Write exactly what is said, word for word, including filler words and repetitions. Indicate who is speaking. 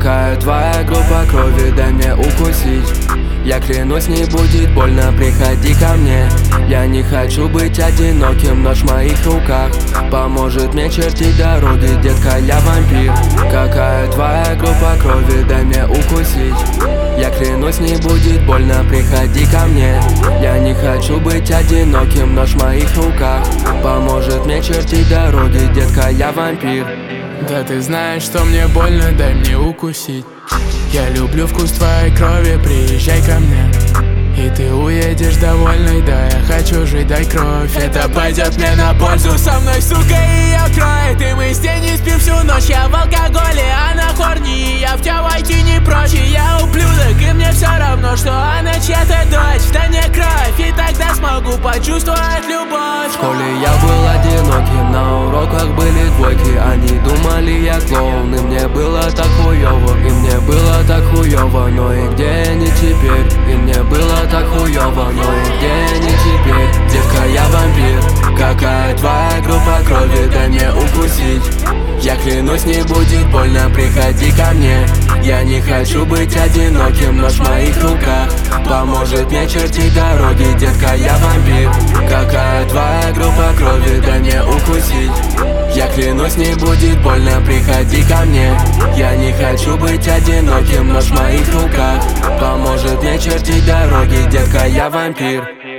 Speaker 1: Какая твоя группа крови, дай мне укусить. Я клянусь, не будет больно, приходи ко мне. Я не хочу быть одиноким, нож в моих руках поможет мне чертить дороги, детка, я вампир. Какая твоя группа крови, дай мне укусить. Я клянусь, не будет больно, приходи ко мне. Я не хочу быть одиноким, нож в моих руках поможет мне чертить дороги, детка, я вампир.
Speaker 2: Да ты знаешь, что мне больно, дай мне укусить. Я люблю вкус твоей крови, приезжай ко мне. И ты уедешь довольной, да я хочу жить, дай кровь. Это пойдет мне на пользу, со мной, сука, ее кроет. И мы с ней не спим всю ночь, я в алкоголе, она хорни. Я в тебя войти не прочь, и я ублюдок. И мне все равно, что она чья-то дочь. Да не кровь, и тогда смогу почувствовать любовь.
Speaker 1: В школе я был одиноким, на уроках были двойки. Они думали, я клоун, и мне было так хуёво. И мне было так хуёво, но и где они теперь? И мне было так хуёво, но и где они теперь? Детка, я вампир. Какая твоя группа крови, дай мне укусить. Я клянусь, не будет больно, приходи ко мне. Я не хочу быть одиноким, нож в моих руках поможет мне чертить дороги, детка, я вампир. Какая твоя группа крови, дай мне укусить. Я клянусь, не будет больно, приходи ко мне. Я не хочу быть одиноким, нож в моих руках поможет мне чертить дороги, детка, я вампир.